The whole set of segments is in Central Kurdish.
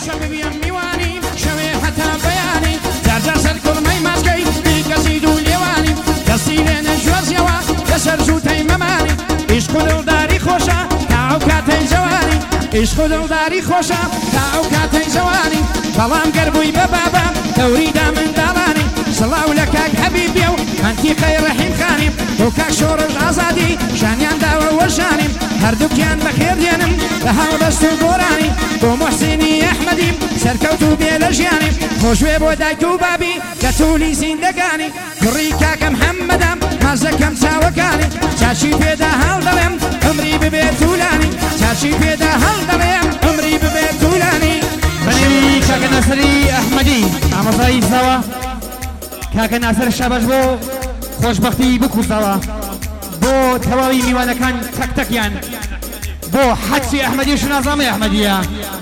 شەم ببیەم میوانی شەوێ هەتا بەیانی جارجار سەر کوڕمەی ماسکەی بیکەسید و لێوانی دەستی لێ نەژوەرزیەوە لەسەر زووتەی مەمانی عیشق و دڵداری خۆشە تا ئەو کاتەی جەوانی عیشق و دڵداری خۆشە تا ئەو کاتەی جەوانی بەڵام گەربووی بە بابا دەوریدا منداڵانی سڵاو لە کاک حەبیبیە و ئەنتیقەی ڕەحیم خانیم بۆ کاک شۆڕژ ئازادی شانیان داوە وەژانیم هەردووکیان بەخێر دێنم لە هەڵدەست و گۆرانی بۆ محسینی ئەحمەدیم سەرکەوت و بێ لە ژیانیم خۆشوێ بۆ دایک و بابی کە توولی زیندەگانی کوڕی کاکە محەممەدام مازەکەم چاوەکانی چاچی پێدا هەڵ دەڵێم ئەمری ببێت توولانی چاچی پێدا هەڵ دەڵێم ئەمری ببێت توولانی بەنێوی کاکە ناسەری ئەحمەدی ئامۆزایی ساوە کاکە ناسەر شەبەش بۆ خۆشبەختی بکوسەوە بۆ تەواوی میوانەکان تەکتەکیان بۆ حەچی ئەحمەدی و شنازامی ئەحمەدیە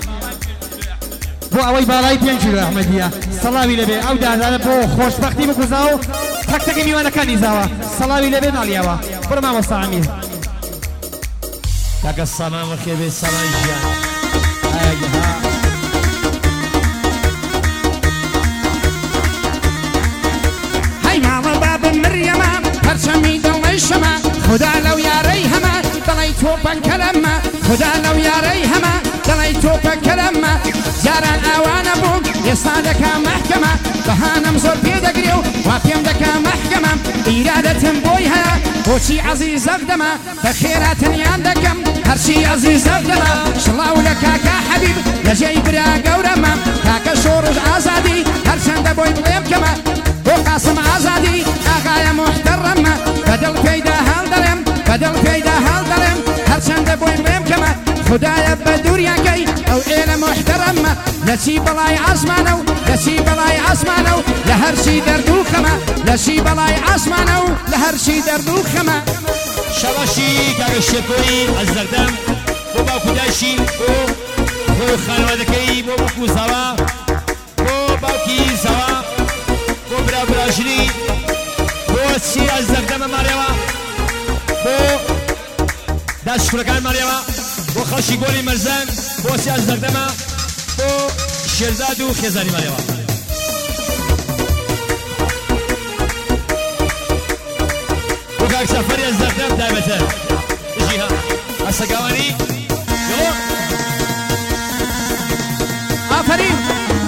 بۆ ئەوەی باڵای 5 کیلۆ ئەحمەدیە سەڵاوی لەبێ ئەو دادانە بۆ خۆشبەختی بکوزاوە و تەکتەکی میوانەکانی زاوە سەڵاوی لەبێ ناڵیاوە بڕە مامۆستا ئەمیر کاکە سامان بەخێر بێ سامان ژیان ئاگەها مريما پرچمی دڵی شەمە خدا لەو یارەی هەمە دڵی تۆپەن کەلەمە خدا لەو یارەی هەمە دڵی تۆپەن کەلەمە جاران ئاوانە بووم ئێستا دەکا مەحکەمە بەهانەم زۆر پێدەگرێ و وا پێم دەکا مەحکەمە ئیرادەتم بۆی هەیە بۆچی عەزیزەک دەمە بە خێراتنیان دەکەم هەرچی عەزیزەک دەمە شڵاو لە کاکە حەبیب لەژێی برا گەورەمە کاکە شۆڕژ ئازادی هەرچەندە بۆی بڵێم کەمە بۆ قاسم ئازادی ئاغایە محتەڕەمە بەدڵ پێیدا هەڵدەڵێم بەدڵ پێیدا هەڵدەڵێم هەرچەندە بۆی بڵێم کەمە خدایە بە دووریەکەی ئەو ئێرە محتەڕەمە لەچی بەڵای ئاسمانە و لەچی بەڵای ئاسمانە و لە هەرچی دەردوو خەمە لەچی بەڵای ئاسمانە و لە هەرچی دەردوو خەمە شەباشی کاکە شێکۆی ئەزدەردەم بۆ باوکوداشی بۆ خۆی خانەوادەکەی بۆ بکوزەوە بۆ باوکی زەوە بۆ براژنی بۆ چی ئەزدەردەمە ماڵێەوە بۆ داشکورەکان ماڵێەوە بۆ خەڵکی گۆڵی مەرزەن بۆ چی ئەزدەردەمە بۆ شێرزاد و خێزانی ماڵێەوە بۆ کاک سەفەری ئەزدەردەم تایبەتەر دژیها ئەسەگاوانی یۆ ئافەرین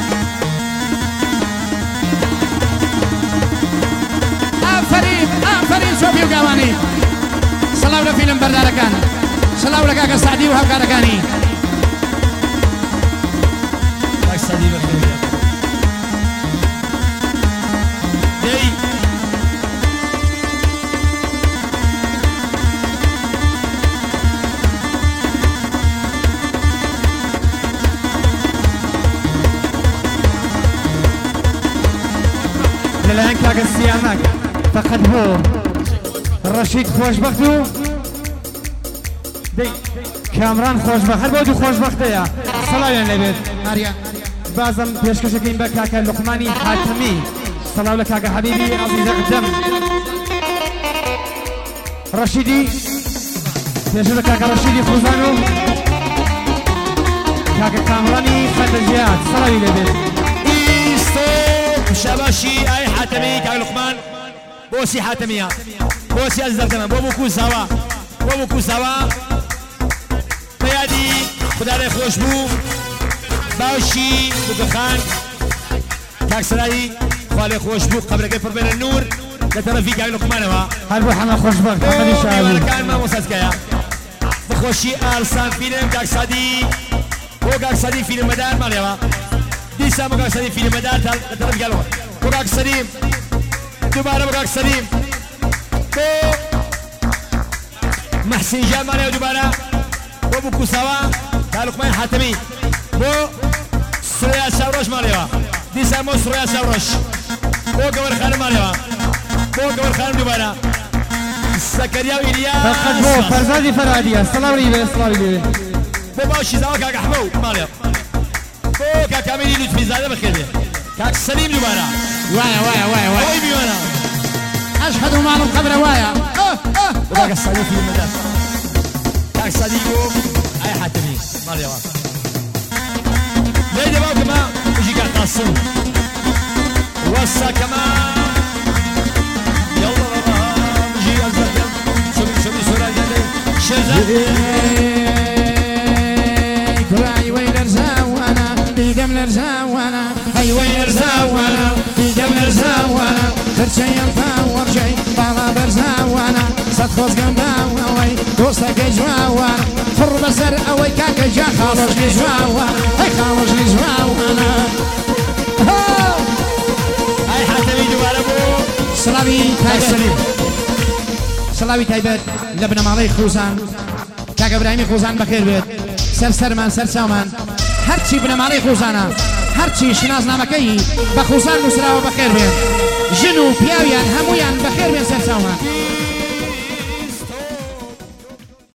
ئافەرین سۆفی و گاوانی سەڵاو لە فیلم بەردارەکان سەڵاو لە کاکە سعدی و هاوکارەکانی کاک سعدی بەخێر دەی لەلایەن کاکە سیامەک فقط بۆ ڕەشید خۆشبەخت و کامران خۆشبەخت هەر بۆ دوو خۆشبەختەیە سەڵاویان لەبێت ماریا بازم پێشکەشەکەین بە کاکە لوقمانی حاتمی سەڵاو لە کاکە حەبیبی عەزیزە قدەم ڕەشیدی پێشە لە کاکە ڕەشیدی خوزان و کاکە کامرانی خەندەجیات سەڵاوی لەبێت شباشی ئای حاتمی کاک لوقمان بۆسی حاتمیە بۆسی ئەزدەردەمە بۆ بکوسەوە بۆ بکوسەوە بەیادی خوددارێ خۆش بوو باوشی بوگەخان کاک سەرایی خوا لێ خۆش بوو قەبرەکەی پڕ بێنە نور لە تەرەفی کاک لوقمانەوە هەر بۆ هەمە خۆشبەخت هەمەنی شاوی میوانەکان مامۆستاکەیە بەخۆشی ئارسان فیلم کاک سادی بۆ کاک سادی فیلمەدار ماڵێەوە دیسان بۆ کاک سەدیم فیلمەدار لە تەرەفی گەڵەوە بۆ کاک سەدیم دووبارە بۆ کاک سەدیم بۆ مەحسین ژیان ماڵێەوە دووبارە بۆ بکوسەوە کاک لوقمان حاتمی بۆ سڕیا چاوڕۆژ ماڵێەوە دیسان بۆ سڕیا چاوڕۆژ بۆ گەوەرخانم ماڵێەوە بۆ گەوەرخانم دووبارە سەکەریا و ئیلیاس فقط بۆ فەرزادی فەرهادیە سەڵاوی لێبێ سەڵاوی لێبێ بۆ باوشی زاوە کاک ئەحمەد ماڵێەوە بۆ کاک ئەمیری لوتفیزادە بەخێر بێ کاک سەلیم دووبارە وایە ئەوەی میوانە ئەشهەد و ماڵم قەبرە وایە بۆ کاک سەدی فیلمەدار کاک سەدی بۆ ئای حاتمی ماڵێەوە ليدي باوكما يجي قاعد قاسم وسا كمان يلا يجي أزرق سوي سورة جدي شرزة كراي وين رزاوانا بيدم لرزاوانا هاي وين رزاوانا بيدم لرزاوانا خرشي ينطور شي بالا برزاوانا صد خوز قنباوانا وي دوستك جواوانا فر بسر اوي كاكا جا خالوش لي جواوانا هاي خالوش لي جواوانا هاي حتى بيدو باربو سلاوي تايبت سلاوي تايبت لبنا مالي خوزان كاكا ابراهيمي خوزان بخير بيت سەرسەرمان سەرچاومان هەرچی بنەماڵەی خوزانە هەرچی شنازنامەکەی بە خوزان نووسراوە بەخێر بێن ژن و پیاویان هەمویان بەخێر بێن سەرچاومان